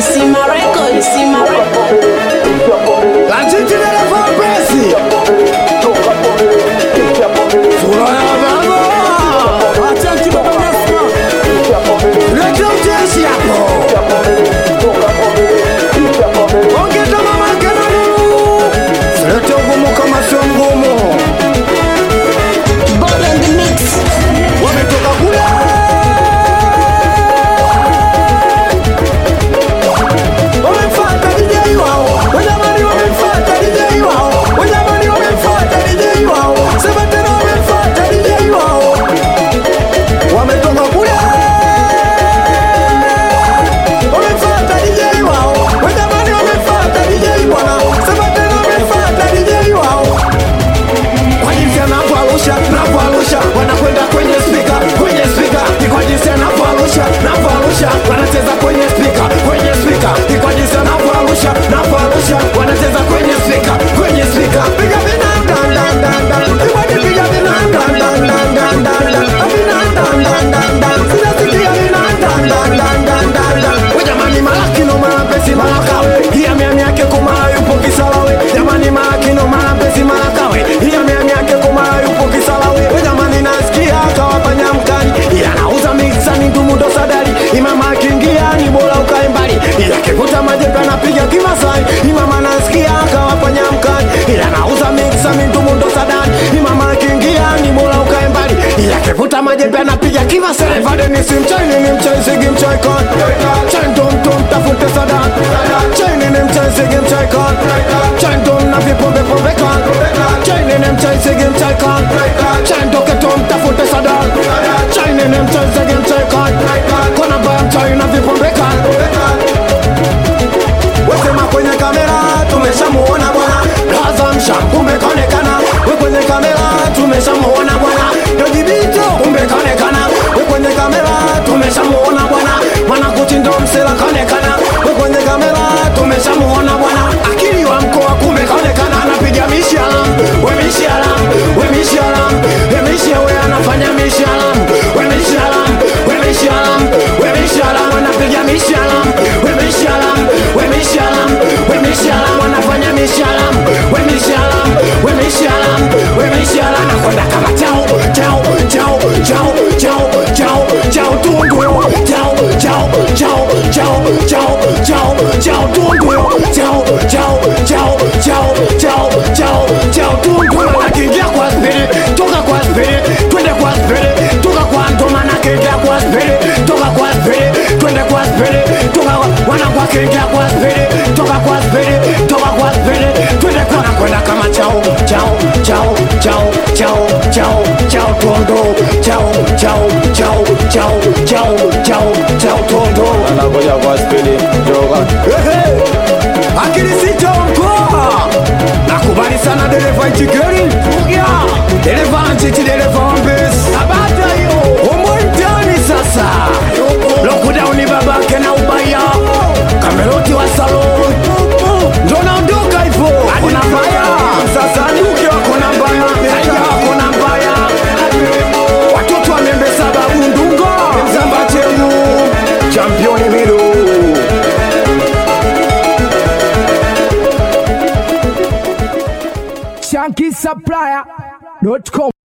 Isima Record, Isima Record. La gente della Forbesi Fura la baba Attenti baba Nesma Le Claudia Ongeza mama kananu Selete ugumu kama sio mgumu Ball on the mix. Wametoka kule Wamemfuata DJ wao Wajamani wamemfuata DJ wao Wajamani wamemfuata DJ wao Sema tena wamemfuata DJ wao Wametoka kule Wamemfuata DJ wao Wajamani wamemfuata DJ bwana Sema tena wamemfuata DJ wao Kwa jinsi anavyoarusha, anavyoarusha wanakwenda kwenye speaker, kwenye speaker. Ni kwa jinsi anavyoarusha, anavyoarusha wanacheza kwenye speaker, kwenye speaker. Ni kwa jinsi anavyoarusha, anavyoarusha wanacheza kwenye speaker, kwenye speaker. Piga vinanda dan dan dan, ibadi piga vinanda dan dan dan dan, vinanda dan dan dan, sinasikia vinanda dan dan dan dan. Jamani malaki no malapesi malakawe, hiya miami yake kumala yupo kisalawe. Jamani malaki no malapesi malakawe, hiya miami yake kumala yupo kisalawe. Jamani nasikia kawafanya mkani, yanauza mixani ndumudo sadari. Imama akiingia ni bora ukae mbali, yakivuta majembe anapiga kimasai. Imama nasikia kawafanya mkani, yanauza mixani ndumudo sadari. Imama akiingia ni bora ukae mbali, yakivuta majembe anapiga kimasai. Vade ni simchai ni mchai sigi mchai kon, chain tom tom tafute sadari. Chain ni mchai sigi mchai kon, chain tom na vipombe pombe kon. Chain ni mchai sigi mchai kon, chain toke tom tafute sadari. Chain ni mchai sigi mchai kon, kona baya mchai na vipombe kon. Wesema kwenye kamera tumeshamuona bwana Razam Sham kumbe kaonekana. We kwenye kamera tumeshamuona bwana Dojibito kumbe kaonekana. We kwenye kamera tumeshamuona bwana Mwanakuchi ndo msela kaonekana. We kwenye kamera tumeshamuona bwana Akili wa mkoa kumbe kaonekana. Anapiga mishalam, we mishalam, we mishalam, we mishalam, we anafanya mishalam, we mishalam, we mishalam, we mishalam, anapiga mishalam, we mishalam, we mishalam, we mishalam, anafanya mishalam, we mishalam, we mishalam, we mishalam, anakwenda kama chao chao chao chao chao chao chao tungu chao chao chao chao chao chao chao tungu chao chao chao chao chao chao chao tungu. Anakiingia kwa spiri, toka kwa spiri, twende kwa spiri, toka kwa ndoma. Anakiingia kwa spiri, toka kwa spiri, twende kwa spiri, toka wanakuwa kiingia kwa spiri, toka kwa spiri, toka kwa spiri, twende kwa nakwenda kama chao chao chao chao chao chao chao tondo chao chao chao chao chao chao chao tondo. Anakuja kwa spiri, toka akili sito mkoa. Nakubali sana dereva Ichikeri, dereva Anchichi, dereva Wambesi. Abata yo umwintani sasa lockdown ni babake na ubaya. Kameroti wa salon ndo naondoka hivyo. Kuna mbaya sasa, duke wako na mbaya, haya wako na mbaya. Watoto wa Membe sababu ndungo Mzamba Temu championi milu ShankySupplier.com